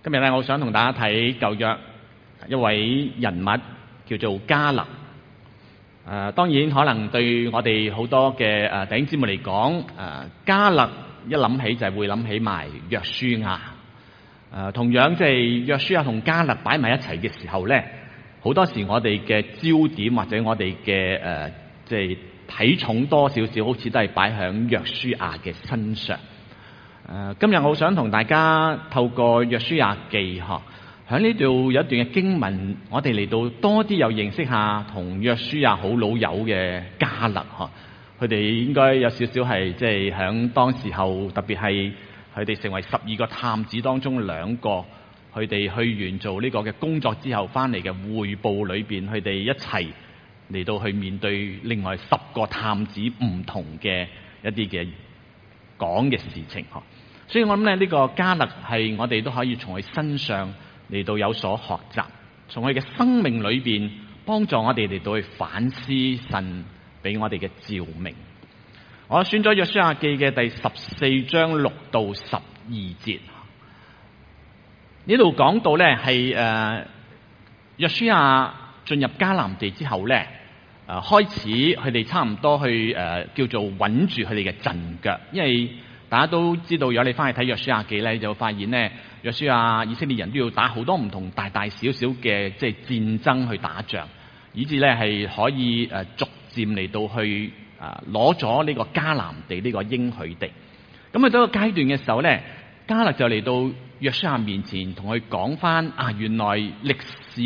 今日咧，我想同大家睇舊約一位人物叫做迦勒。當然可能對我哋好多嘅弟兄姊妹嚟講，迦勒一諗起就係會諗起埋約書亞。同樣即係約書亞同迦勒擺埋一齊嘅時候咧，好多時我哋嘅焦點或者我哋嘅即係睇重多少少，好似都係擺響約書亞嘅身上。今日我想同大家透過約書亞記喺呢度有一段嘅經文，我哋嚟到多啲又認識下同約書亞好老友嘅迦勒。佢哋應該有少少係即係響當時候，特別係佢哋成為12個探子當中2個，佢哋去完做呢個嘅工作之後翻嚟嘅匯報裏邊，佢哋一齊嚟到去面對另外10個探子唔同嘅一啲嘅講嘅事情。所以我諗咧，呢個迦勒係我哋都可以從佢身上嚟到有所學習，從佢嘅生命裏邊幫助我哋嚟到去反思神俾我哋嘅照明。我選咗約書亞記嘅第14章6到12節，呢度講到咧係約書亞進入迦南地之後咧，開始佢哋差唔多去叫做穩住佢哋嘅陣腳，因為大家都知道，如果你翻去睇約書亞記咧，你就會發現咧，約書亞以色列人都要打好多唔同大大小小嘅即係戰爭去打仗，以至咧係可以逐漸嚟到去攞咗呢個迦南地呢個應許地。咁去到一個階段嘅時候咧，迦勒就嚟到約書亞面前，同佢講翻原來歷史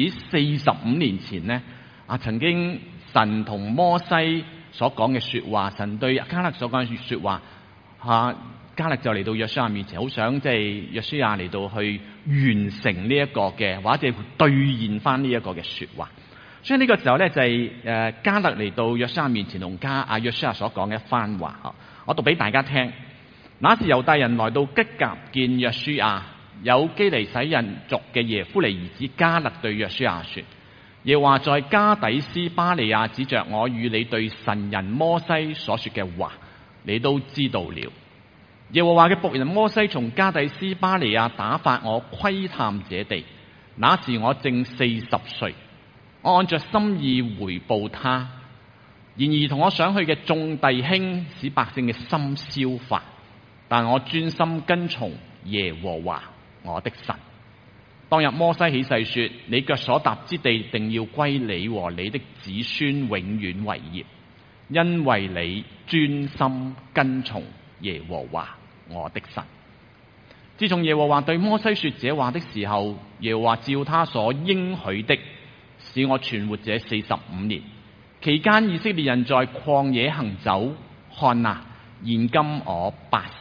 45年前咧曾經神同摩西所講嘅說話，神對迦勒所講嘅說話迦勒就嚟到約書亞面前，好想即係約書亞嚟到去完成呢一個嘅，或者兌現翻呢一個嘅說話。所以呢個時候咧就係迦勒嚟到約書亞面前同約書亞所講嘅一番話。我讀俾大家聽。那時猶大人來到吉甲見約書亞，有基尼洗人族嘅耶夫尼兒子迦勒對約書亞說：耶和華在加底斯巴利亞指着我與你對神人摩西所說嘅話，你都知道了。耶和華嘅僕人摩西從加底斯巴利亞打發我窺探這地，那時我正40歲，我按着心意回報他。然而同我上去嘅眾弟兄使百姓嘅心消化，但我專心跟從耶和華我的神。當日摩西起誓說：你腳所踏之地定要歸你和你的子孫永遠為業，因為你專心跟從耶和華我的神。自從耶和華對摩西說這話的時候，耶和華照他所應許的，使我存活這45年。期間以色列人在曠野行走，看哪，現今我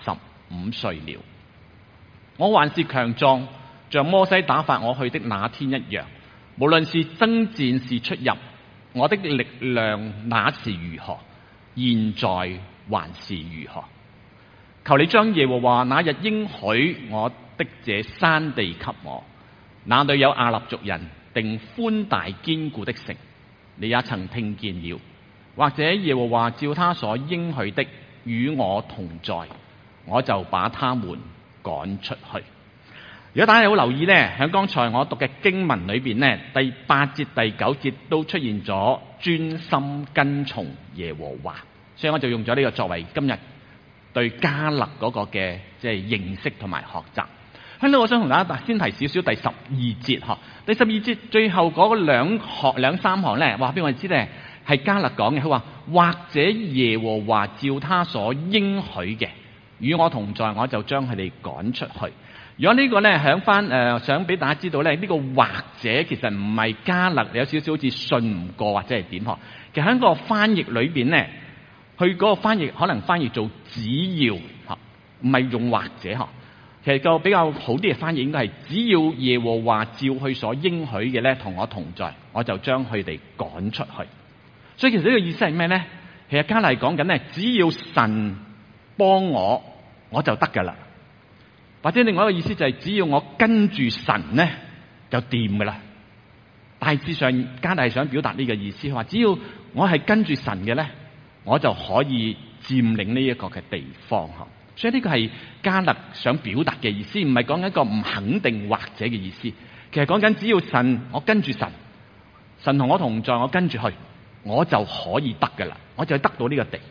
85歲了，我還是強壯，像摩西打發我去的那天一樣。無論是爭戰是出入，我的力量那時如何，現在還是如何。求你將耶和華那日應許我的這山地給我，那裏有亞衲族人，定寬大堅固的城，你也曾聽見了。或者耶和華照他所應許的與我同在，我就把他們趕出去。如果大家好留意呢，喺剛才我讀嘅經文裏邊呢，第8節第9節都出現咗專心跟從耶和華，所以我就用咗呢個作為今日對迦勒嗰個嘅即係認識同埋學習。喺度我想同大家先提少少第12節。第12節最後嗰兩三行咧，話俾我哋知咧係迦勒講嘅。佢話或者耶和華照他所應許嘅與我同在，我就將佢哋趕出去。如果呢個咧響翻想俾大家知道咧，呢個或者其實唔係迦勒有少少好似信唔過或者係點。其實喺個翻譯裏邊咧，佢嗰個翻譯可能翻譯做只要，唔係用或者。其實個比較好啲嘅翻譯應該係只要耶和華照佢所應許嘅咧同我同在，我就將佢哋趕出去。所以其實呢個意思係咩咧？其實迦勒講緊咧，只要神幫我，我就得噶啦。或者另外一個意思就係只要我跟住神咧就掂噶啦。大致上迦勒係想表達呢個意思，話只要我係跟住神嘅咧，我就可以佔領呢一個嘅地方。 所以呢個係迦勒想表達嘅意思，唔係講緊一個唔肯定或者嘅意思。其實講緊只要神，我跟住神，神同我同在，我跟住去，我就可以得噶啦，我就得到呢個地。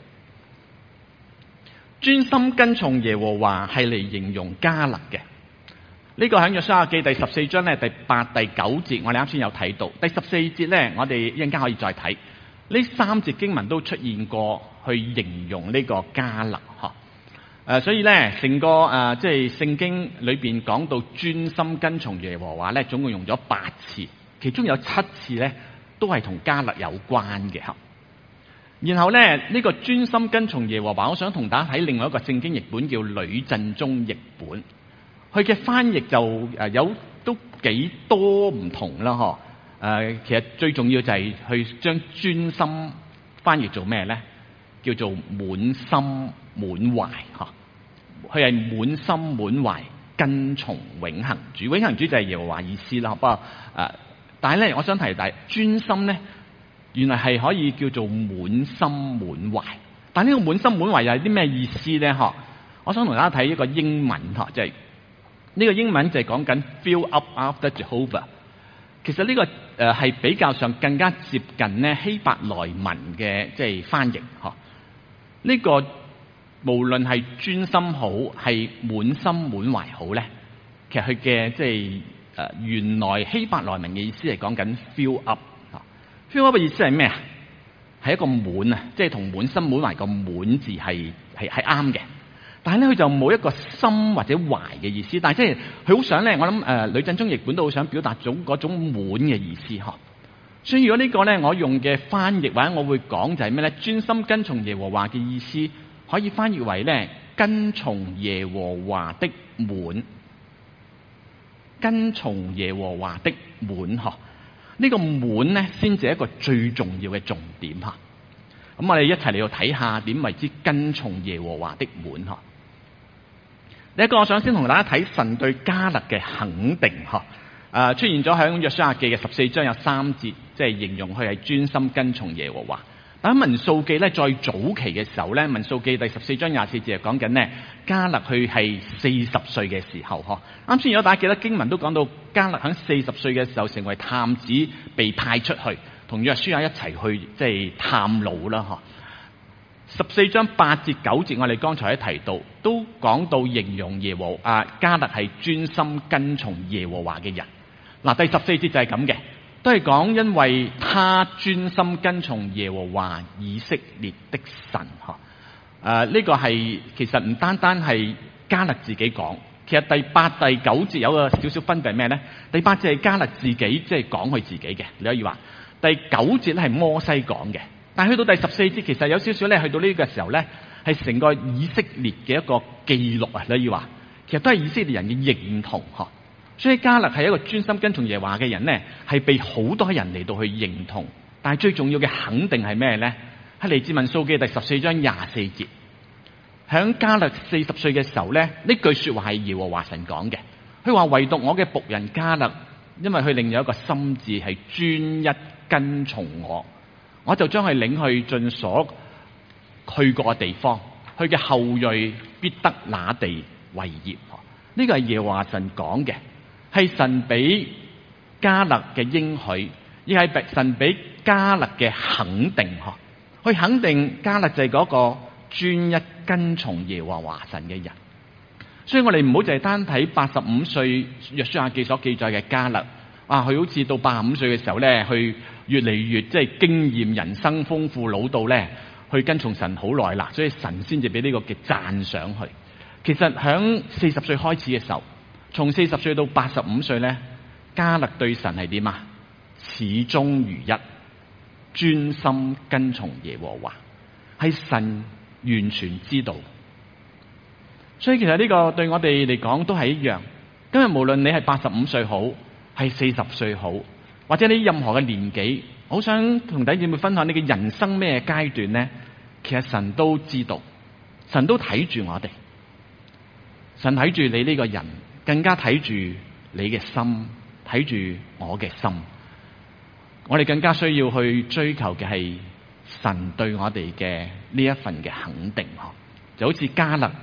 專心跟從耶和華係嚟形容迦勒嘅。呢個喺約書亞記第14章咧，第8、第9節，我哋啱先有睇到。第14節咧，我哋一陣間可以再睇。呢3節經文都出現過，去形容呢個迦勒嗬。所以咧，成個即係聖經裏邊講到專心跟從耶和華咧，總共用咗8次，其中有7次咧都係同迦勒有關嘅嗬。然後咧，呢個專心跟從耶和華，我想同大家睇另外一個聖經譯本叫呂振中譯本。佢嘅翻譯就有都幾多唔同啦，嗬。其實最重要就係去將專心翻譯做咩咧？叫做滿心滿懷嗬。佢係滿心滿懷跟從永恆主，永恆主就係耶和華意思啦。不過但係咧，我想提大專心咧，原來係可以叫做滿心滿懷。但呢個滿心滿懷又係啲咩意思咧？嗬，我想同大家睇一個英文嗬，即係。呢個英文就係講緊 fill up after Jehovah。其實呢個係比較上更加接近咧希伯來文嘅即係翻譯嗬。呢個無論係專心好，係滿心滿懷好咧，其實佢嘅即係原來希伯來文嘅意思係講緊 fill up。fill up 嘅意思係咩啊？係一個滿啊，即係同滿心滿懷個滿字係啱嘅。但係咧，佢就冇一個心或者懷嘅意思。但係即係佢好想咧，我諗呂振中譯本都好想表達嗰種滿嘅意思嗬。所以如果呢個咧，我用嘅翻譯或者我會講就係咩咧？專心跟從耶和華嘅意思，可以翻譯為咧跟從耶和華的滿，跟從耶和華的滿嗬。呢個滿咧，先至係一個最重要嘅重點吓。咁我哋一齊嚟到睇下點為之跟從耶和華的滿嗬。第一個我想先同大家睇神對迦勒嘅肯定嗬。出現咗喺約書亞記嘅14章有3節，即係形容佢係專心跟從耶和華。但喺民數記咧，再早期嘅時候咧，民數記第14章24節係講緊咧迦勒佢係40歲嘅時候嗬。啱先如果大家記得經文都講到迦勒喺40歲嘅時候成為探子，被派出去同約書亞一齊去即係探路啦嗬。14章8節9節，我哋剛才都提到，都講到形容迦勒係專心跟從耶和華嘅人。嗱，第14節就係咁嘅，都係講因為他專心跟從耶和華以色列的神嗬。呢個係其實唔單單係迦勒自己講，其實第8、第9節有個少少分別係咩咧？第8節係迦勒自己即係講佢自己嘅，你可以話第9節咧係摩西講嘅。但係去到第14節，其實有少少咧，去到呢個時候咧，係成個以色列嘅一個記錄啊！你可以話，其實都係以色列人嘅認同嗬。所以迦勒係一個專心跟從耶和華嘅人咧，係被好多人嚟到去認同。但係最重要嘅肯定係咩咧？係嚟自民數記第14章24節。響迦勒40歲嘅時候咧，呢句說話係耶和華神講嘅。佢話唯獨我嘅僕人迦勒，因為佢另有一個心志係專一跟從我就將佢領去盡所去過嘅地方，佢嘅後裔必得那地為業。呢個係耶和華神講嘅，係神俾迦勒嘅應許，亦係神俾迦勒嘅肯定。去肯定迦勒就係嗰個專一跟從耶和華神嘅人。所以我哋唔好淨係單睇85歲約書亞記所記載嘅迦勒，佢好似到85歲嘅時候咧，去越嚟越即係經驗人生豐富，老到咧去跟從神好耐啦，所以神先至俾呢個嘅讚賞佢。其實響40歲開始嘅時候，從40歲到85歲咧，迦勒對神係點啊？始終如一，專心跟從耶和華，係神完全知道。所以其實呢個對我哋嚟講都係一樣。今日無論你係85歲好，係40歲好，或者你任何嘅年紀，好想同弟兄姊妹分享你嘅人生咩階段呢？其實神都知道，神都睇住我哋，神睇住你呢個人，更加睇住你嘅心，睇住我嘅心。我哋更加需要去追求嘅係神對我哋嘅呢一份嘅肯定，就好似迦勒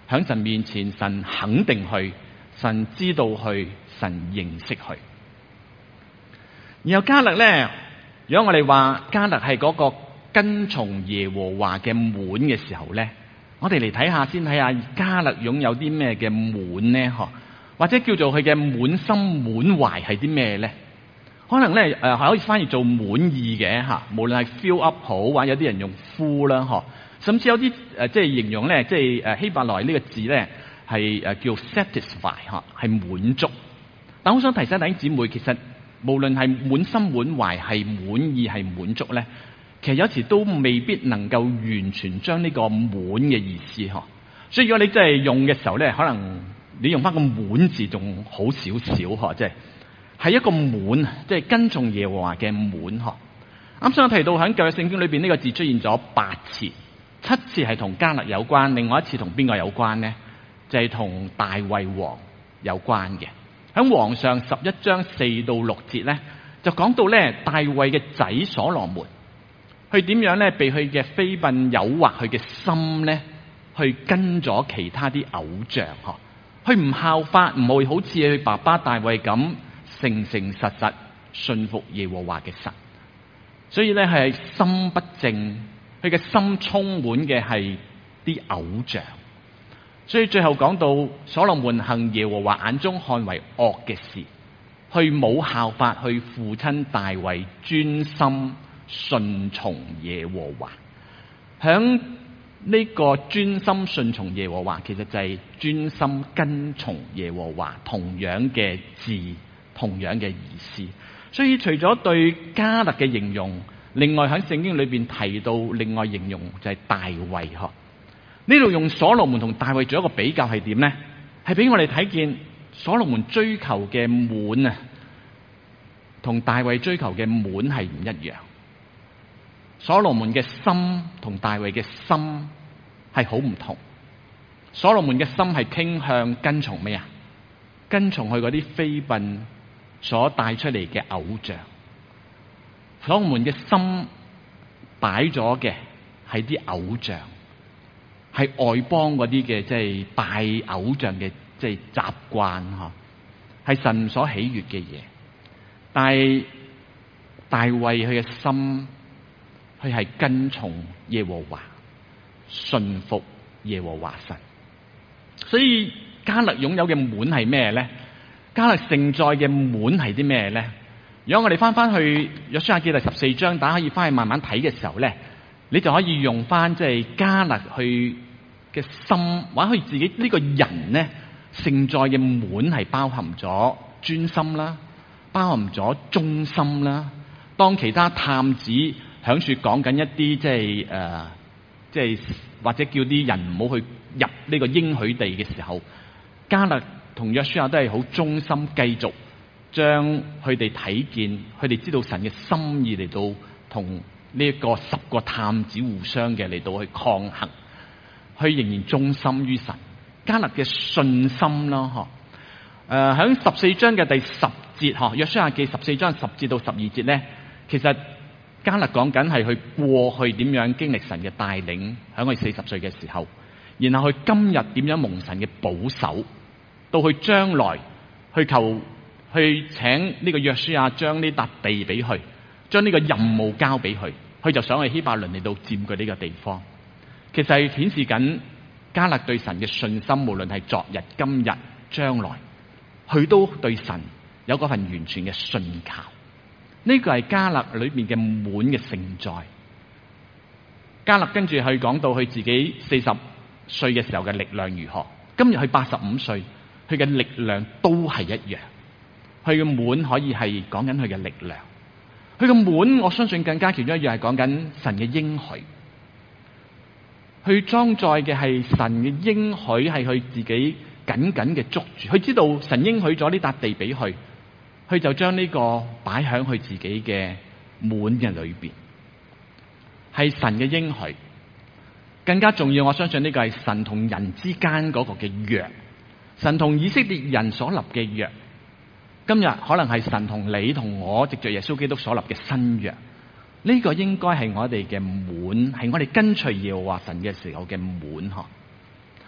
喺神面前，神肯定佢，神知道佢，神認識佢。然後迦勒咧，如果我哋話迦勒係嗰個跟從耶和華嘅滿嘅時候咧，我哋嚟睇下先，睇下迦勒擁有啲咩嘅滿咧？或者叫做佢嘅滿心滿懷係啲咩咧？可能咧可以翻譯做滿意嘅嚇，無論係 fill up 好，或者有啲人用 full 啦，甚至有啲即係形容咧，即係希伯來呢個字咧係叫 satisfy 係滿足。但我想提醒弟兄姊妹，其實無論係滿心滿懷係滿意係滿足咧，其實有時都未必能夠完全將呢個滿嘅意思。所以如果你真係用嘅時候咧，可能你用翻個滿字仲好少少，即係一個滿，即係跟從耶和華嘅滿。啱先我提到喺舊約聖經裏邊呢個字出現咗8次，7次係同迦勒有關，另外一次同邊個有關呢？就係同大衛王有關嘅。喺王上11章4到6節咧，就講到咧大衛嘅仔所羅門，佢點樣咧被佢嘅妃嬪誘惑佢嘅心咧，去跟咗其他啲偶像，佢唔效法，唔會好似佢爸爸大衛咁誠誠實實信服耶和華嘅神，所以咧係心不正，佢嘅心充滿嘅係啲偶像。所以最後講到所羅門行耶和華眼中看為惡嘅事，佢冇效法佢父親大衛專心順從耶和華。響呢個專心順從耶和華，其實就係專心跟從耶和華，同樣嘅字，同樣嘅意思。所以除咗對迦勒嘅形容，另外喺聖經裏邊提到另外形容就係大衛。呢度用所羅門同大衛做一個比較係點呢？係俾我哋睇見所羅門追求嘅滿啊，同大衛追求嘅滿係唔一樣。所羅門嘅心同大衛嘅心係好唔同。所羅門嘅心係傾向跟從咩啊？跟從佢嗰啲妃嬪所帶出嚟嘅偶像。所羅門嘅心擺咗嘅係啲偶像，係外邦嗰啲嘅即係拜偶像嘅即係習慣，係神所喜悅嘅嘢。但係大衛佢嘅心，佢係跟從耶和華，順服耶和華神。所以迦勒擁有嘅滿係咩咧？迦勒承載嘅滿係啲咩咧？如果我哋翻去約書亞記第14章，大家可以翻去慢慢睇嘅時候咧，你就可以用翻即係迦勒去嘅心，或者佢自己呢個人咧，承載嘅滿係包含咗專心啦，包含咗忠心啦。當其他探子響處講緊一啲即係或者叫啲人唔好去入呢個應許地嘅時候，迦勒同約書亞都係好忠心，繼續將佢哋睇見，佢哋知道神嘅心意嚟到同呢一個10個探子互相嘅嚟到去抗衡，佢仍然忠心於神。迦勒嘅信心啦，喺14章嘅第10節，約書亞記14章10節到12節咧，其實迦勒講緊係佢過去點樣經歷神嘅帶領，喺佢40歲嘅時候，然後佢今日點樣蒙神嘅保守，到佢將來去請呢個約書亞將呢笪地俾佢，將呢個任務交俾佢，佢就想去希伯倫嚟到佔據呢個地方。其實係顯示緊迦勒對神嘅信心，無論係昨日、今日、將來，佢都對神有嗰份完全嘅信靠。呢個係迦勒裏面嘅滿嘅承載。迦勒跟住去講到佢自己40歲嘅時候嘅力量如何，今日佢85歲，佢嘅力量都係一樣。佢嘅滿可以係講緊佢嘅力量，佢嘅滿我相信更加其中一樣係講緊神嘅應許。佢裝載嘅係神嘅應許，係佢自己緊緊嘅捉住。佢知道神應許咗呢笪地俾佢，佢就將呢個擺喺佢自己嘅滿嘅裏邊，係神嘅應許。更加重要，我相信呢個係神同人之間嗰個嘅約，神同以色列人所立嘅約。今日可能係神同你同我藉着耶穌基督所立嘅新約。呢個應該係我哋嘅滿，係我哋跟隨耶和華神嘅時候嘅滿。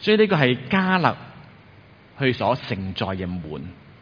所以呢個係迦勒去所承載嘅滿。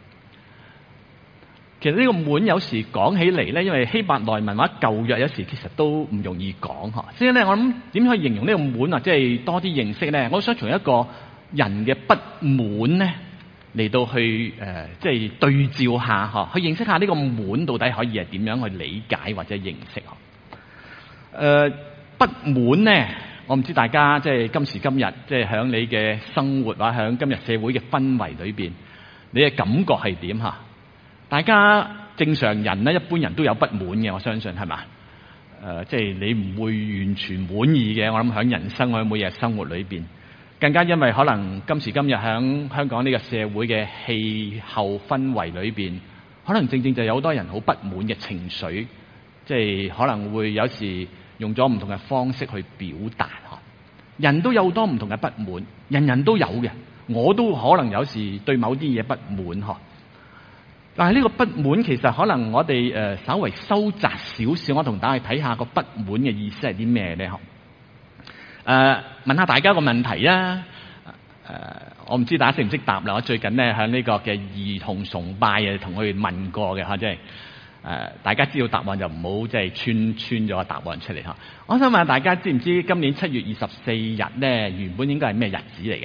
其實呢個滿有時講起嚟咧，因為希伯來文或者舊約有時其實都唔容易講嚇。所以咧，我諗點去形容呢個滿啊，即係多啲認識咧。我想從一個人嘅不滿咧嚟到去即係對照下嚇，去認識下呢個滿到底可以係點樣去理解或者認識嚇。不滿咧，我唔知大家即係今時今日即係喺你嘅生活或者喺今日社會嘅氛圍裏邊，你嘅感覺係點嚇？大家正常人咧，一般人都有不滿嘅，我相信係嘛？即係你唔會完全滿意嘅。我諗喺人生喺每日生活裏邊，更加因為可能今時今日喺香港呢個社會嘅氣候氛圍裏邊，可能正正就有好多人好不滿嘅情緒，即係可能會有時用咗唔同嘅方式去表達。人都有好多唔同嘅不滿，人人都有嘅，我都可能有時對某啲嘢不滿。但係呢個不滿其實可能我哋稍微收窄少少，我同大家睇下個不滿嘅意思係啲咩咧？問下大家個問題啊！我唔知大家識唔識答啦。我最近咧喺呢個嘅兒童崇拜同佢哋問過嘅嚇，即係大家知道答案就唔好即係穿咗個答案出嚟嚇。我想問下大家知唔知今年7月24日咧原本應該係咩日子嚟㗎？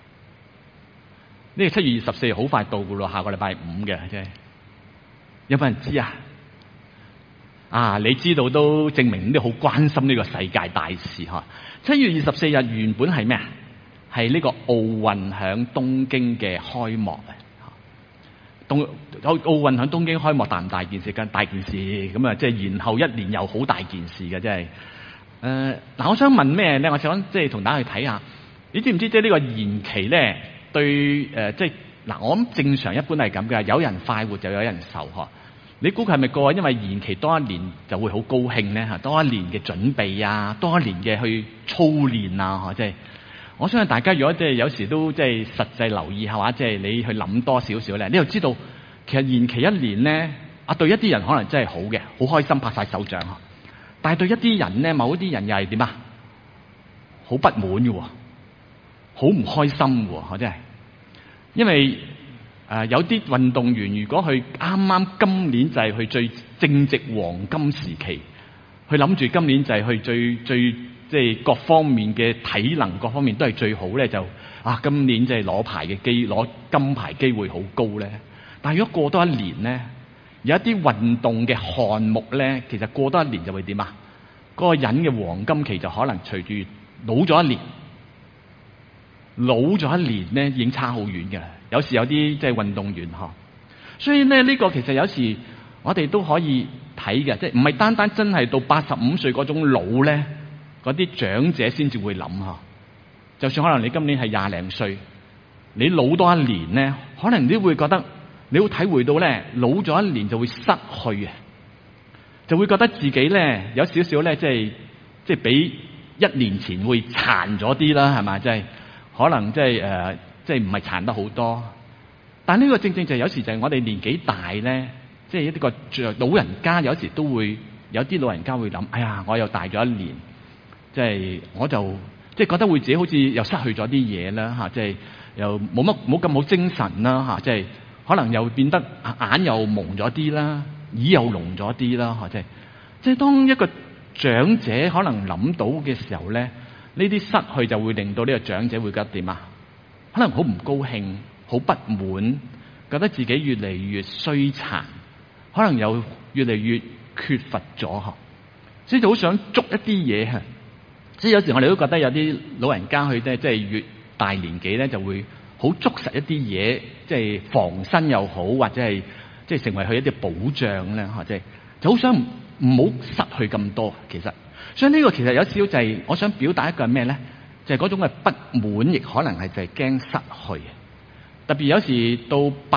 呢個7月24日好快到㗎咯，下個禮拜5嘅，即係有冇人知啊？你知道都證明你好關心呢個世界大事嚇。7月24日原本係咩啊？係呢個奧運喺東京嘅開幕啊！奧運喺東京開幕大唔大件事？咁大件事咁啊！即係延後1年又好大件事嘅，真係。嗱，我想問咩咧？我想即係同大家去睇下，你知唔知即係呢個延期咧？對即係嗱，我諗正常一般係咁嘅，有人快活就有人愁嗬。你估佢係咪個因為延期多1年就會好高興咧？多1年嘅準備啊，多1年嘅去操練啊，即係我相信大家如果即係有時都即係實際留意下話，即係你去諗多少少咧，你就知道其實延期1年咧，對一啲人可能真係好嘅，好開心拍晒手掌。但係對一啲人咧，某一啲人又係點啊？好不滿嘅喎。好唔開心喎，真係，因為有啲運動員如果佢啱啱今年就係去最正值黃金時期，佢諗住今年就係去最即係各方面嘅體能各方面都係最好咧，就今年即係攞金牌機會好高咧。但係如果過多1年咧，有一啲運動嘅項目咧，其實過多1年就會點啊？嗰個人嘅黃金期就可能隨住老咗1年。老咗1年咧，已經差好遠嘅。有時有啲即係運動員嗬，所以咧呢個其實有時我哋都可以睇嘅，即係唔係單單真係到85歲嗰種老咧，嗰啲長者先至會諗嗬。就算可能你今年係20零歲，你老多1年咧，可能你都會覺得你會體會到咧，老咗1年就會失去啊，就會覺得自己咧有少少咧，即係比1年前會殘咗啲啦，係咪？即係。可能即係唔係殘得好多，但呢個正正就有時就係我哋年紀大咧，即係一啲個老人家有時都會有啲老人家會諗，哎呀，我又大咗1年，即係我就即係覺得會自己好似又失去咗啲嘢啦嚇，即係又冇咁好精神啦嚇，即係可能又變得眼又蒙咗啲啦，耳又聾咗啲啦嚇，即係當一個長者可能諗到嘅時候咧。呢啲失去就會令到呢個長者會覺得點啊？可能好唔高興，好不滿，覺得自己越嚟越衰殘，可能又越嚟越缺乏咗嗬，所以就好想捉一啲嘢嚇。所以有時我哋都覺得有啲老人家去即係越大年紀咧，就會好捉實一啲嘢，即係防身又好，或者係即係成為佢一啲保障咧嚇，即係就好想唔好失去咁多其實。所以呢個其實有少少就係我想表達一個係咩咧？就係嗰種嘅不滿，亦可能係就係驚失去。特別有時到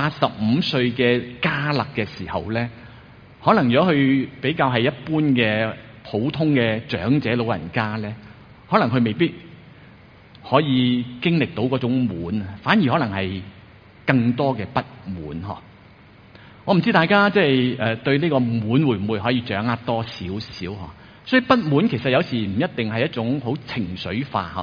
85歲嘅迦勒嘅時候咧，可能如果佢比較係一般嘅普通嘅長者老人家咧，可能佢未必可以經歷到嗰種滿，反而可能係更多嘅不滿嗬。我唔知大家即係對呢個滿會唔會可以掌握多少少嗬？所以不滿其實有時唔一定係一種好情緒化嗬，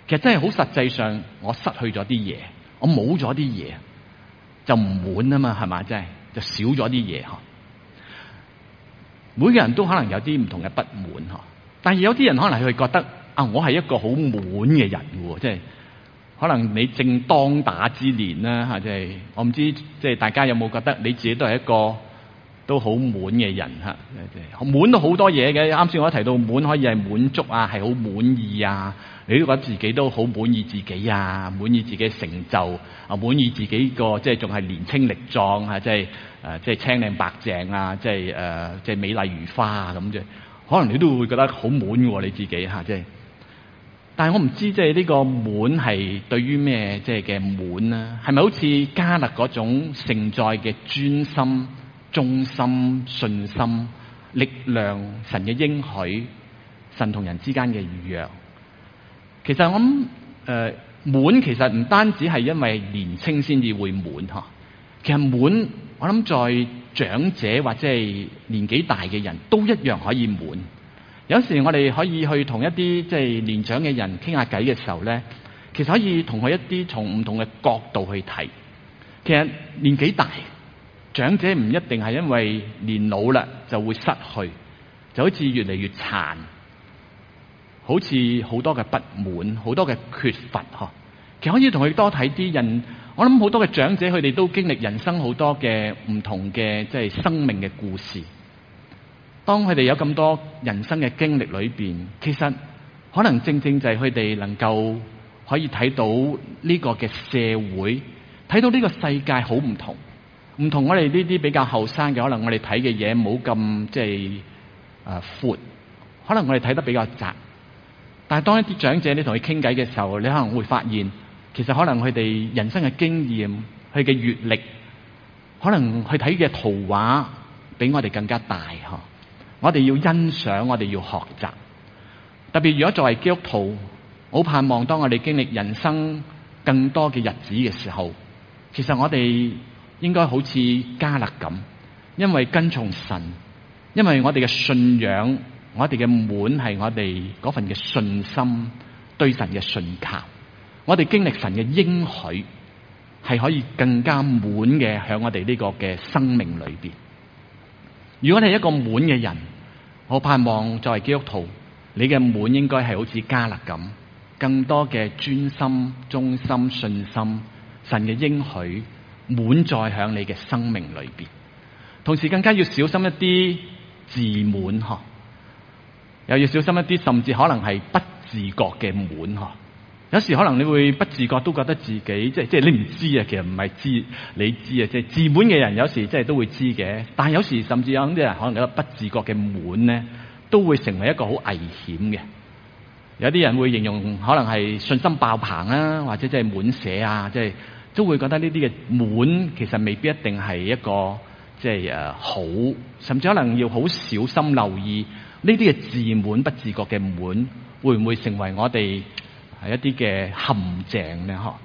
其實真係好實際上，我失去咗啲嘢，我冇咗啲嘢，就唔滿啊嘛，係嘛？真係就少咗啲嘢嗬。每個人都可能有啲唔同嘅不滿嗬，但係有啲人可能佢覺得啊，我係一個好滿嘅人喎，即係可能你正當打之年啦嚇，即係我唔知即係大家有冇覺得你自己都係一個都好滿嘅人嚇，滿到好多嘢嘅。啱先我提到滿可以係滿足啊，係好滿意啊，你都覺得自己都好滿意自己啊，滿意自己嘅成就啊，滿意自己個即係仲係年青力壯啊，即係即係青靚白淨啊，即係美麗如花啊咁啫。可能你都會覺得好滿喎你自己嚇，即係。但係我唔知即係呢個滿係對於咩即係嘅滿啊？係咪好似迦勒嗰種承載嘅專心、忠心、信心、力量、神嘅應許、神同人之間嘅約？其實我諗滿其實唔單止係因為年青先至會滿嗬，其實滿我諗在長者或者係年紀大嘅人都一樣可以滿。有時我哋可以去同一啲即係年長嘅人傾下偈嘅時候咧，其實可以同佢一啲從唔同嘅角度去睇。其實年紀大，長者唔一定係因為年老啦就會失去，就好似越嚟越殘，好似好多嘅不滿，好多嘅缺乏嗬。其實可以同佢多睇啲人，我諗好多嘅長者佢哋都經歷人生好多嘅唔同嘅即係生命嘅故事。當佢哋有咁多人生嘅經歷裏邊，其實可能正正就係佢哋能夠可以睇到呢個嘅社會，睇到呢個世界好唔同，唔同我哋呢啲比較後生嘅，可能我哋睇嘅嘢冇咁即係闊，可能我哋睇得比較窄。但係當一啲長者你同佢傾偈嘅時候，你可能會發現，其實可能佢哋人生嘅經驗、佢嘅閱歷，可能佢睇嘅圖畫比我哋更加大嗬。我哋要欣賞，我哋要學習。特別如果作為基督徒，好盼望當我哋經歷人生更多嘅日子嘅時候，其實我哋應該好似迦勒咁，因為跟從神，因為我哋嘅信仰，我哋嘅滿係我哋嗰份嘅信心，對神嘅信靠。我哋經歷神嘅應許，係可以更加滿嘅喺我哋呢個嘅生命裏邊。如果你係一個滿嘅人，我盼望作為基督徒，你嘅滿應該係好似迦勒咁，更多嘅專心、忠心、信心，神嘅應許滿載響你嘅生命裏邊。同時更加要小心一啲自滿嗬，又要小心一啲，甚至可能係不自覺嘅滿嗬。有時可能你會不自覺都覺得自己即係你唔知啊，其實唔係知你知啊，即係自滿嘅人有時即係都會知嘅，但係有時甚至有啲人可能覺得不自覺嘅滿咧，都會成為一個好危險嘅。有啲人會形容可能係信心爆棚啊，或者即係滿瀉啊，即係都會覺得呢啲嘅滿其實未必一定係一個即係好，甚至可能要好小心留意呢啲嘅自滿不自覺嘅滿會唔會成為我哋係一啲嘅陷阱咧？嗬，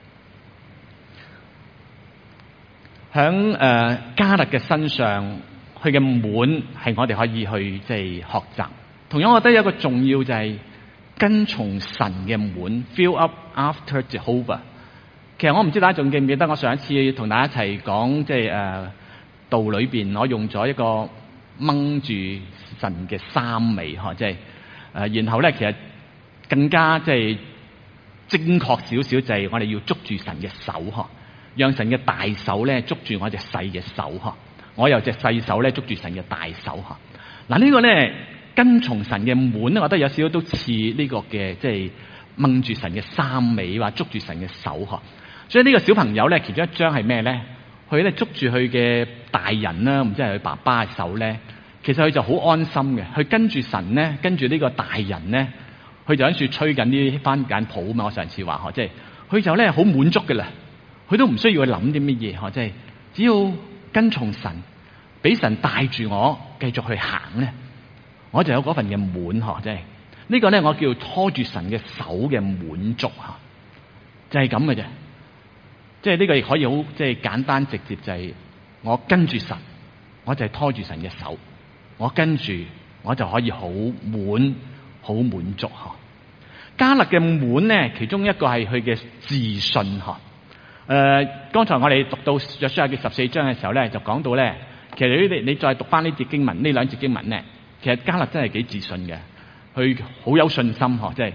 響迦勒嘅身上，佢嘅滿係我哋可以去即係學習。同樣，我覺得有一個重要就係跟從神嘅滿 ，fill up after Jehovah。其實我唔知大家仲記唔記得，我上一次同大家一齊講即係道裏邊，我用咗一個掹住神嘅衫尾嗬，即係然後咧其實更加即係精確少少，就係我哋要捉住神嘅手嗬，讓神嘅大手咧捉住我隻細嘅手嗬，我有隻細手咧捉住神嘅大手嗬。嗱呢個咧跟從神嘅滿咧，我覺得有少少都似呢個嘅即係掹住神嘅衫尾，話捉住神嘅手嗬。所以呢個小朋友咧，其中一張係咩咧？佢咧捉住佢嘅大人啦，唔知係佢爸爸嘅手咧，其實佢就好安心嘅。佢跟住神咧，跟住呢個大人咧，佢就喺處吹緊啲番梘泡啊嘛！我上次話即係佢就咧好滿足嘅啦，佢都唔需要去諗啲乜嘢，即係只要跟從神，俾神帶住我繼續去行咧，我就有嗰份嘅滿即係呢個咧，我叫拖住神嘅手嘅滿足就係咁嘅啫。即係呢個亦可以好即係簡單直接，就係我跟住神，我就係拖住神嘅手，我跟住我就可以好滿足迦勒嘅滿咧，其中一個係佢嘅自信嗬。剛才我哋讀到約書亞記14章嘅時候咧，就講到咧，其實你再讀翻呢節經文，呢兩節經文咧，其實迦勒真係幾自信嘅，佢好有信心嗬，即係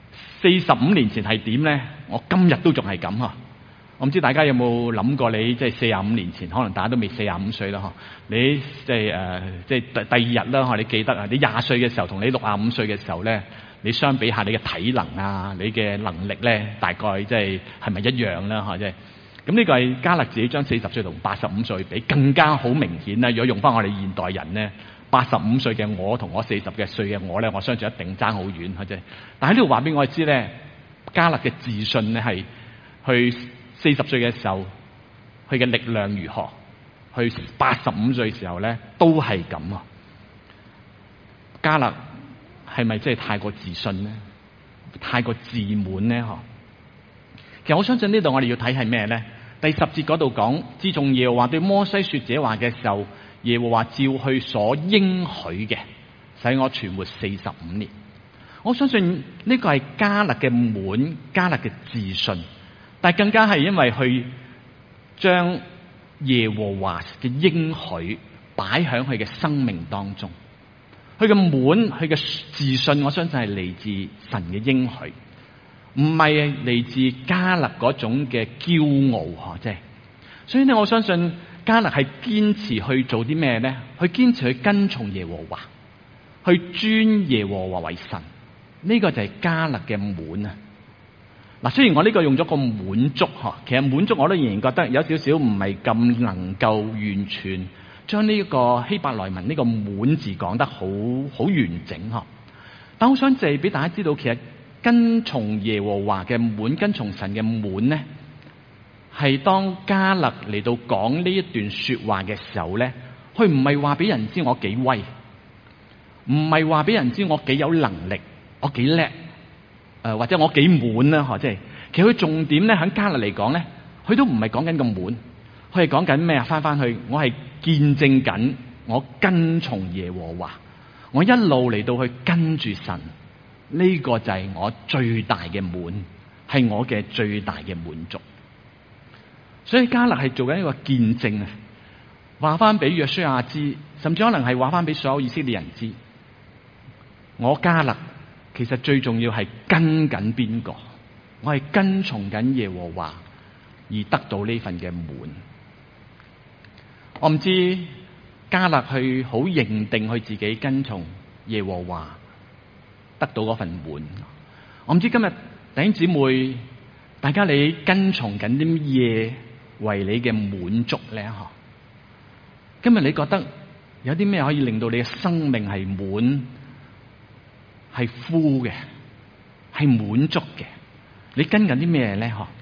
45年前係點咧，我今日都仲係咁嗬。我唔知大家有冇諗過，你即係45年前，可能大家都未45歲啦嗬。你即係第二日啦嗬，你記得啊？你20歲嘅時候同你65歲嘅時候咧，你相比下你嘅體能啊，你嘅能力咧，大概即係係咪一樣啦嗬？即係咁呢個係迦勒自己將40歲同85歲比，更加好明顯啦。如果用翻我哋現代人咧，85歲嘅我同我40歲嘅我咧，我相信一定爭好遠嚇啫。但喺呢度話俾我哋知咧，迦勒嘅自信咧係去40歲嘅時候，佢嘅力量如何？去85歲嘅時候咧，都係咁啊！迦勒係咪真係太過自信咧？太過自滿咧？嗬！其實我相信呢度我哋要睇係咩咧？第10節嗰度講，自從耶和華對摩西說這話嘅時候，耶和華照去所應許嘅，使我存活45年。我相信呢個係迦勒嘅滿，迦勒嘅自信。但更加係因為佢將耶和華嘅應許擺喺佢嘅生命當中，佢嘅滿，佢嘅自信，我相信係嚟自神嘅應許，唔係嚟自迦勒嗰種嘅驕傲，即係。所以呢，我相信迦勒係堅持去做啲咩咧？去堅持去跟從耶和華，去尊耶和華為神。呢個就係迦勒嘅滿啊！嗱，雖然我呢個用咗個滿足嗬，其實滿足我都仍然覺得有少少唔係咁能夠完全將呢個希伯來文呢個滿字講得好完整嗬。但我想就係俾大家知道，其實跟從耶和華嘅滿，跟從神嘅滿咧，係當迦勒嚟到講呢一段說話嘅時候咧，佢唔係話俾人知我幾威，唔係話俾人知我幾有能力，我幾叻。或者我幾滿啦，即係其實佢重點咧，喺迦勒嚟講咧，佢都唔係講緊咁滿，佢係講緊咩啊？翻去，我係見證緊我跟從耶和華，我一路嚟到去跟住神，呢個就係我最大嘅滿，係我嘅最大嘅滿足。所以迦勒係做緊一個見證啊，話翻俾約書亞知，甚至可能係話翻俾所有以色列人知，我迦勒。其實最重要係跟緊邊個？我係跟從緊耶和華而得到呢份嘅滿。我唔知迦勒去好認定佢自己跟從耶和華得到嗰份滿。我唔知今日弟兄姊妹，大家你跟從緊啲乜嘢為你嘅滿足咧？嗬，今日你覺得有啲咩可以令到你嘅生命係滿？係full嘅，係滿足嘅。你跟緊啲咩咧？嗬，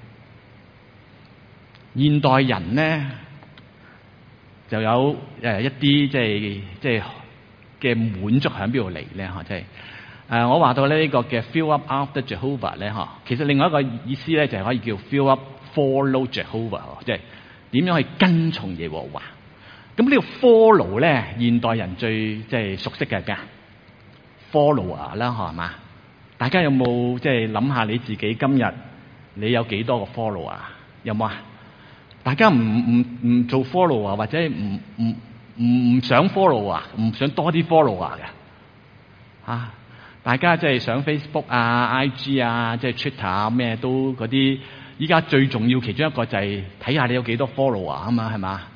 現代人咧就有一啲即係嘅滿足喺邊度嚟咧？嗬，即係我話到呢個嘅 fill up after Jehovah 咧，嗬，其實另外一個意思咧就係可以叫 fill up follow Jehovah，即係點樣去跟從耶和華。咁呢個 follow 咧，現代人最即係熟悉嘅係咩啊？follower 啦，係嘛？大家有冇即係諗下你自己今日你有幾多個 follower？有冇啊？大家唔做 follower 或者唔想 follower， 唔想多啲 follower 嘅啊？大家即係上 Facebook 啊、IG 啊、即係 Twitter 啊，咩都嗰啲。依家最重要其中一個就係睇下你有幾多 follower 啊嘛，係嘛？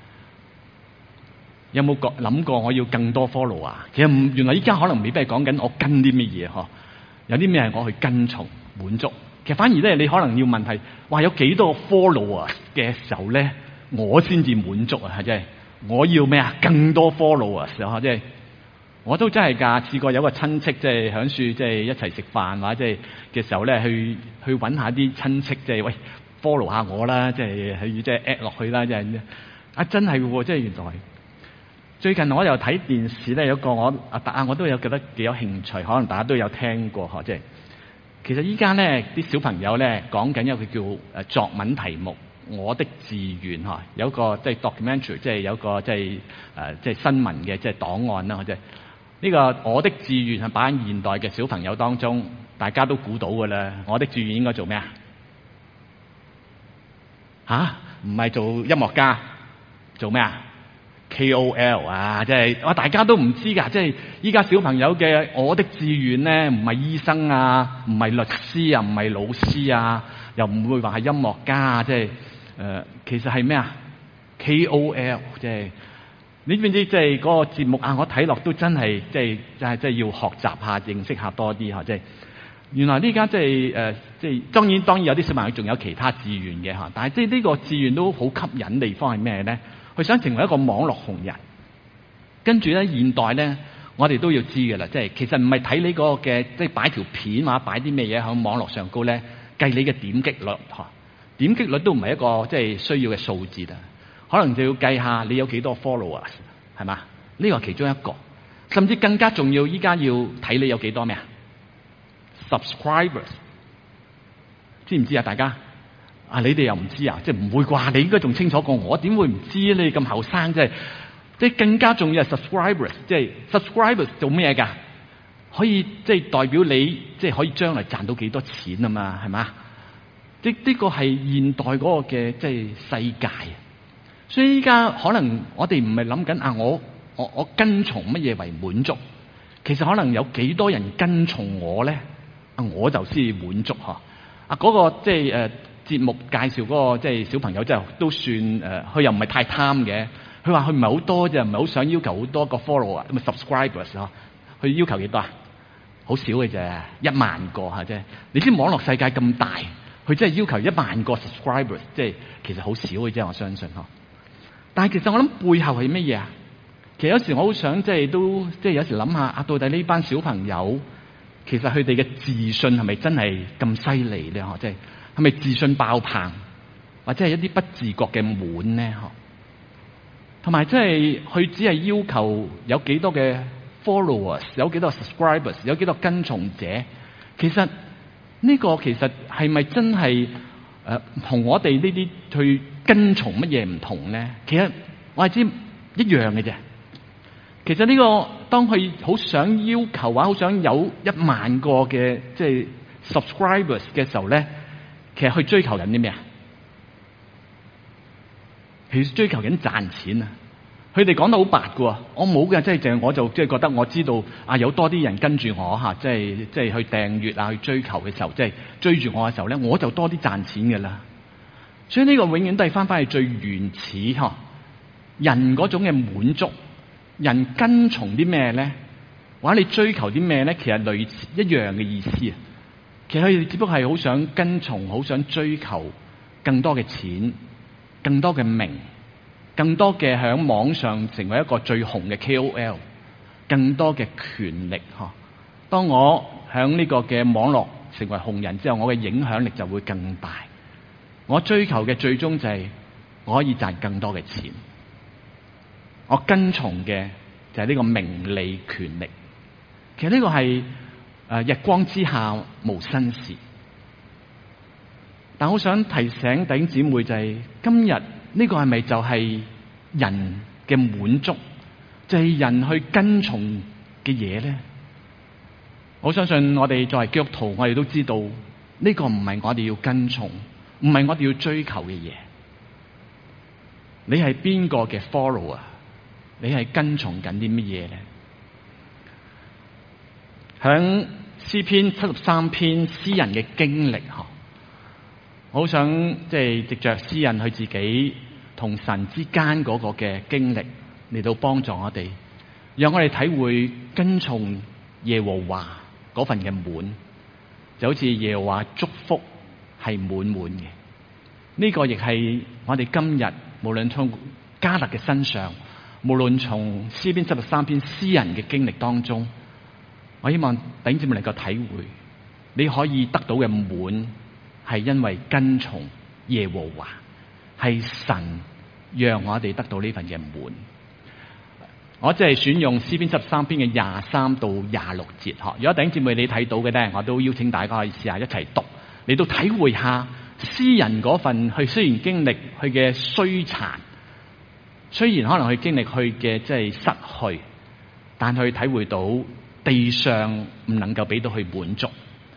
有冇諗過我要更多 follow 啊？其實原來依家可能未必係講緊我跟啲乜嘢嗬，有啲咩係我去跟從滿足。其實反而咧，你可能要問係話有幾多個 follow 嘅時候咧，我先至滿足啊！即係我要咩啊？更多 follow 啊！即係我都真係㗎，試過有個親戚即係響樹即係一齊食飯或者即係嘅時候咧，去揾下啲親戚即係喂 follow 下我啦，即係去即係 at 落去啦，即係啊真係喎！即係原來。最近我又睇電視咧，有個我都有覺得幾有興趣，可能大家都有聽過嗬。即係其實依家咧啲小朋友咧講緊一個叫作文題目《我的志願》嗬，有個即係 documentary， 即係有個即係即係新聞嘅即係檔案啦。即係呢個《我的志願》係擺喺現代嘅小朋友當中， 大家都估到㗎啦。我的志願應該做咩啊？唔係做音樂家，做咩啊？ KOL 啊，即係大家都唔知㗎。即係依家小朋友嘅我的志願咧，唔係醫生啊，唔係律師啊，唔係老師啊，又唔會話係音樂家啊。即係其實係咩啊？ KOL， 即係你知唔知？即係嗰個節目啊，我睇落都真係即係要學習下、認識下多啲嚇。即係原來呢家即係當然有啲小朋友仲有其他志願嘅嚇，但係即係呢個志願都好吸引地方係咩咧？佢想成為一個網絡紅人，跟住咧現代咧，我哋都要知嘅啦，即係其實唔係睇你嗰個嘅，即係擺條片或者擺啲咩嘢喺網絡上高咧，計你嘅點擊率嚇，點擊率都唔係一個即係需要嘅數字啦，可能就要計下你有幾多 followers 係嘛？呢個係其中一個，甚至更加重要，依家要睇你有幾多咩啊 subscribers， 知唔知啊？大家？你哋又唔知啊？即係唔會啩？你應該仲清楚過我，點會唔知？你咁後生，即係更加重要係 subscribers， 即係 subscribers 做咩㗎？可以即係代表你即係可以將來賺到幾多錢啊嘛？係嘛？呢個係現代嗰個嘅即係世界，所以依家可能我哋唔係諗緊我跟從乜嘢為滿足，其實可能有幾多人跟從我咧？我就先滿足嗬。嗰個即係節目介紹嗰個即係小朋友，真係都算佢又唔係太貪嘅。佢話佢唔係好多啫，唔係好想要求好多個 follower 啊，咁 subscribers 嗬。佢要求幾多啊？好少嘅啫，1萬個嚇啫。你知網絡世界咁大，佢真係要求1萬個 subscribers， 即係其實好少嘅啫。我相信嗬。但係其實我諗背後係乜嘢啊？其實有時我好想即係都即係有時諗下到底呢班小朋友其實佢哋嘅自信係咪真係咁犀利咧？嗬，即係。係咪自信爆棚，或者係一啲不自覺嘅滿咧？嗬，同埋即係佢只係要求有幾多嘅 followers， 有幾多 subscribers， 有幾多跟從者。其實呢個其實係咪真係同我哋呢啲去跟從乜嘢唔同咧？其實我係知一樣嘅啫。其實呢個當佢好想要求或好想有1萬個嘅即係 subscribers 嘅時候咧。其實去追求緊啲咩啊？其實追求緊賺錢啊！佢哋講得好白㗎，我冇嘅，即係淨係我就即係覺得我知道有多啲人跟住我嚇，即係去訂閱啊，去追求嘅時候，即係追住我嘅時候咧，我就多啲賺錢嘅啦。所以呢個永遠都係翻去最原始嗬，人嗰種嘅滿足，人跟從啲咩咧？或者你追求啲咩咧？其實類似一樣嘅意思啊！其實佢哋只不過係好想跟從，好想追求更多嘅錢、更多嘅名、更多嘅喺網上成為一個最紅嘅 KOL、更多嘅權力。當我喺呢個嘅網絡成為紅人之後，我嘅影響力就會更大。我追求嘅最終就係我可以賺更多嘅錢。我跟從嘅就係呢個名利權力。其實呢個係日光之下無新事，但我想提醒弟兄姊妹就係今日呢個係咪就係人嘅滿足，就係人去跟從嘅嘢咧？我相信我哋作為基督徒，我哋都知道呢個唔係我哋要跟從，唔係我哋要追求嘅嘢。你係邊個嘅 follower？你係跟從緊啲乜嘢咧？響詩篇73篇詩人嘅經歷，我好想即係藉着詩人佢自己同神之間嗰個嘅經歷嚟到幫助我哋，讓我哋體會跟從耶和華嗰份嘅滿，就好似耶和華祝福係滿滿嘅。呢個亦係我哋今日無論從迦勒嘅身上，無論從詩篇73篇詩人嘅經歷當中，我希望弟兄姊妹能夠體會，你可以得到嘅滿係因為跟從耶和華，係神讓我哋得到呢份嘅滿。我只係選用詩篇13篇嘅23到26節。如果弟兄姊妹你睇到嘅咧，我都邀請大家可以試下一齊讀，嚟到體會下詩人嗰份佢雖然經歷佢嘅衰殘，雖然可能佢經歷佢嘅即係失去，但佢體會到地上唔能夠俾到佢滿足，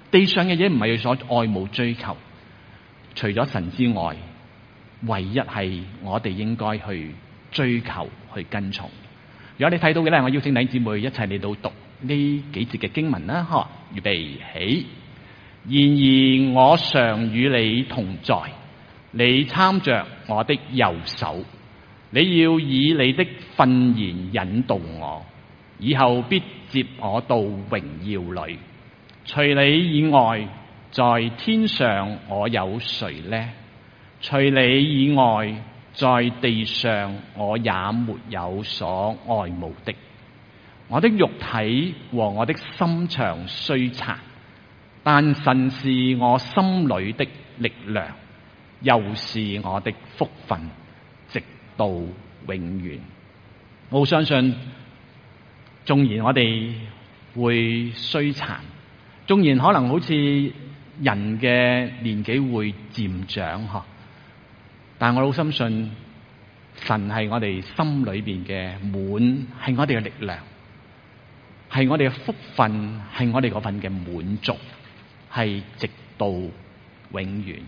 地上嘅嘢唔係佢所愛慕追求，除咗神之外，唯一係我哋應該去追求、去跟從。如果你睇到嘅咧，我邀請弟兄姊妹一齊嚟到讀呢幾節嘅經文啦。預備起。然而我常與你同在，你參着我的右手，你要以你的訓言引導我，以後必接我到榮耀裏。除你以外，在天上我有誰呢？除你以外，在地上我也沒有所愛慕的。我的肉體和我的心腸衰殘，但神是我心裏的力量，又是我的福分，直到永遠。我相信，縱然我哋會衰殘，縱然可能好似人嘅年紀會漸長，但我好深信神係我哋心裏邊嘅滿，係我哋嘅力量，係我哋嘅福分，係我哋嗰份嘅滿足，係直到永遠。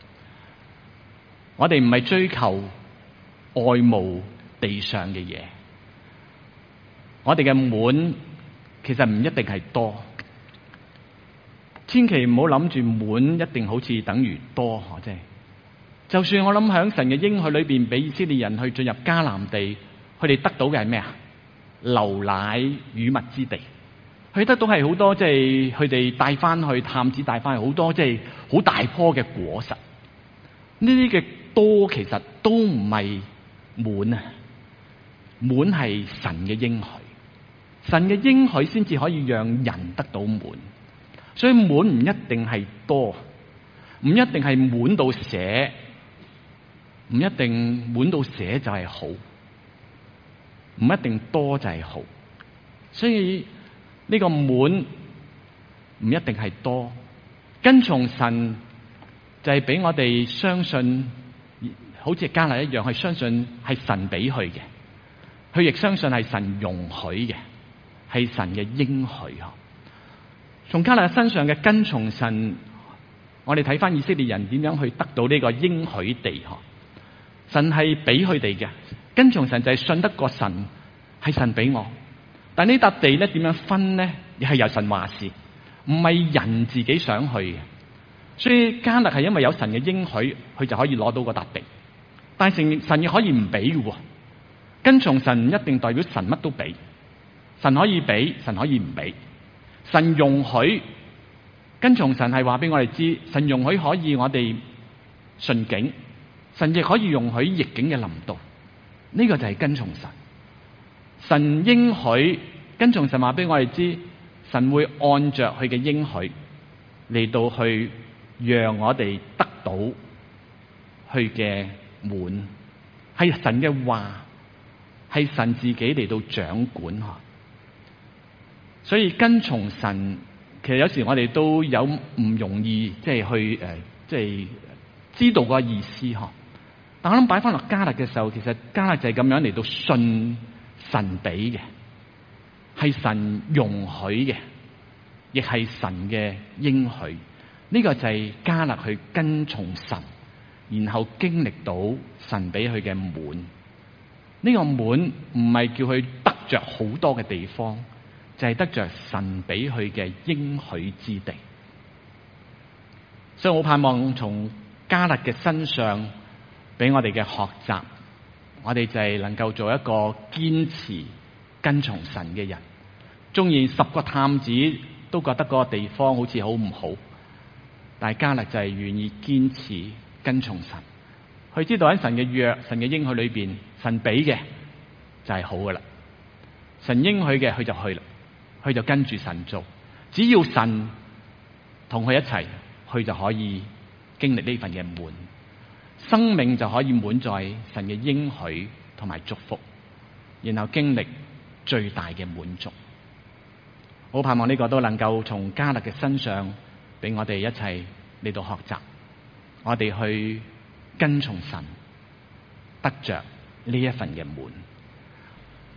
我哋唔係追求愛慕地上嘅嘢，我哋嘅滿其實唔一定係多，千祈唔好諗住滿一定好似等於多，即係。就算我諗響神嘅應許裏邊，俾以色列人去進入迦南地，佢哋得到嘅係咩啊？流奶與蜜之地，佢得到係好多，即係佢哋帶翻去探子帶翻去好多，即係好大棵嘅果實。呢啲嘅多其實都唔係滿啊，滿係神嘅應許，神嘅應許先至可以讓人得到滿。所以滿唔一定係多，唔一定係滿到瀉。唔一定滿到瀉就係好，唔一定多就係好，所以呢個滿唔一定係多。跟從神就係俾我哋相信，好似迦勒一樣，係相信係神俾佢嘅，佢亦相信係神容許嘅，係神嘅應許。從迦勒身上嘅跟從神，我哋睇翻以色列人點樣去得到呢個應許地。神係俾佢哋嘅，跟從神就係信得過神，係神俾我。但呢笪地咧點樣分呢？亦係由神話事，唔係人自己想去嘅。所以迦勒係因為有神嘅應許，佢就可以攞到嗰笪地。但係神亦可以唔俾嘅。跟從神唔一定代表神乜都俾，神可以俾，神可以唔俾。神容許跟從神係話俾我哋知，神容許可以我哋順境。神亦可以容許逆境嘅臨到，呢個就係跟從神。神應許跟從神話俾我哋知，神會按着佢嘅應許嚟到去讓我哋得到佢嘅滿，係神嘅話，係神自己嚟到掌管。所以跟從神，其實有時我哋都有唔容易，即係去即係知道個意思。但我諗擺翻落迦勒嘅時候，其實迦勒就係咁樣嚟到信神俾嘅，係神容許嘅，亦係神嘅應許。呢個就係迦勒去跟從神，然後經歷到神俾佢嘅滿。呢個滿唔係叫佢得着好多嘅地方，就係得着神俾佢嘅應許之地。所以我盼望從迦勒嘅身上俾我哋嘅學習，我哋就係能夠做一個堅持跟從神嘅人。縱然10個探子都覺得嗰個地方好似好唔好，但係迦勒就係願意堅持跟從神。佢知道喺神嘅約、神嘅應許裏邊，神俾嘅就係好噶啦。神應許嘅佢就去啦，佢就跟住神做。只要神同佢一齊，佢就可以經歷呢份嘅滿。生命就可以滿載神嘅應許同埋祝福，然後經歷最大嘅滿足。好盼望呢個都能夠從迦勒嘅身上俾我哋一齊嚟到學習，我哋去跟從神，得着呢一份嘅滿。